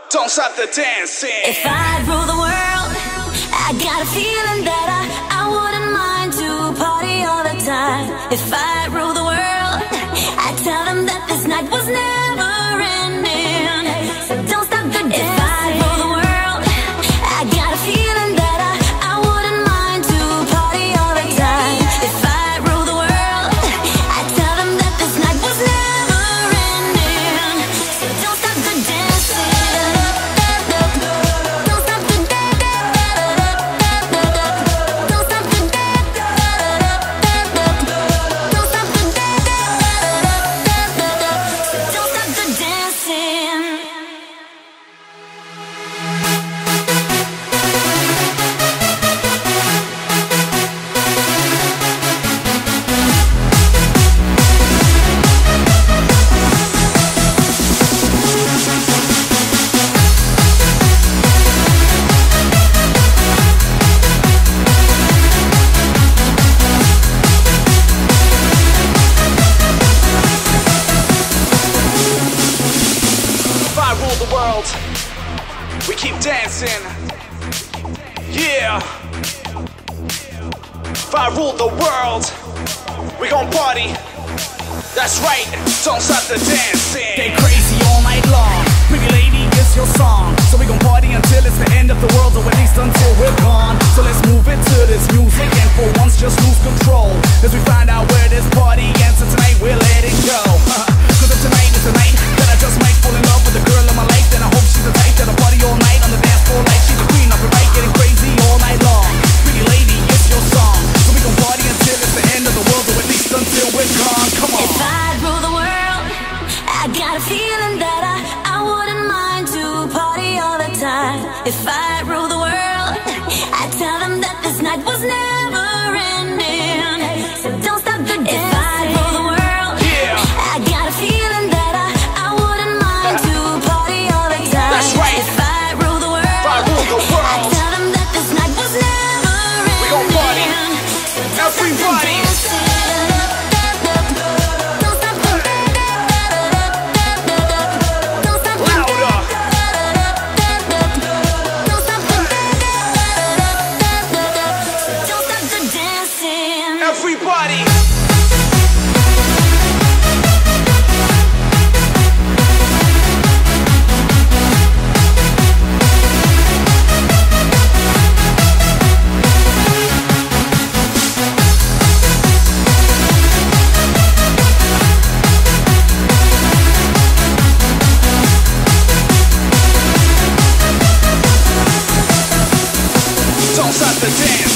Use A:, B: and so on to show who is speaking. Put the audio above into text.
A: Don't stop the dancing.
B: If I rule the world, I got a feeling that I wouldn't mind to party all the time. If I rule the world, I tell them that this night was never ending. So don't stop the dancing. If I rule the world, I got a feeling that I wouldn't mind to party all the time. If I rule the world, I tell them that this night was never ending. So don't stop the dancing.
A: We keep dancing, yeah. If I rule the world, we gon' party. That's right, don't stop the dancing.
C: Stay crazy all night long. Pretty lady, it's your song. So we gon' party until it's the end of the world, or at least until we're gone. So let's move it to this music and for once just lose control as we find out where this party ends. So tonight we'll let it go. Cause if tonight is the night that I just might fall in love with the girl of my life, then I hope she's the type that'll party all night on the dance floor like she's the queen of it, right? Getting crazy all night long. Pretty lady, it's your song. So we gon' party until it's the end of the world, or at least until we're gone. Come on.
B: If I rule the world, I got a feeling that I wouldn't mind to party all the time. If I rule the world, I tell them that this night was never ending. So don't stop the dancing. If I rule the world, I got a feeling that I wouldn't mind to party all the time.
A: That's right.
B: If I rule the world, I tell them that this night was never ending.
A: We gon' party. Everybody. Everybody. Don't stop the dance.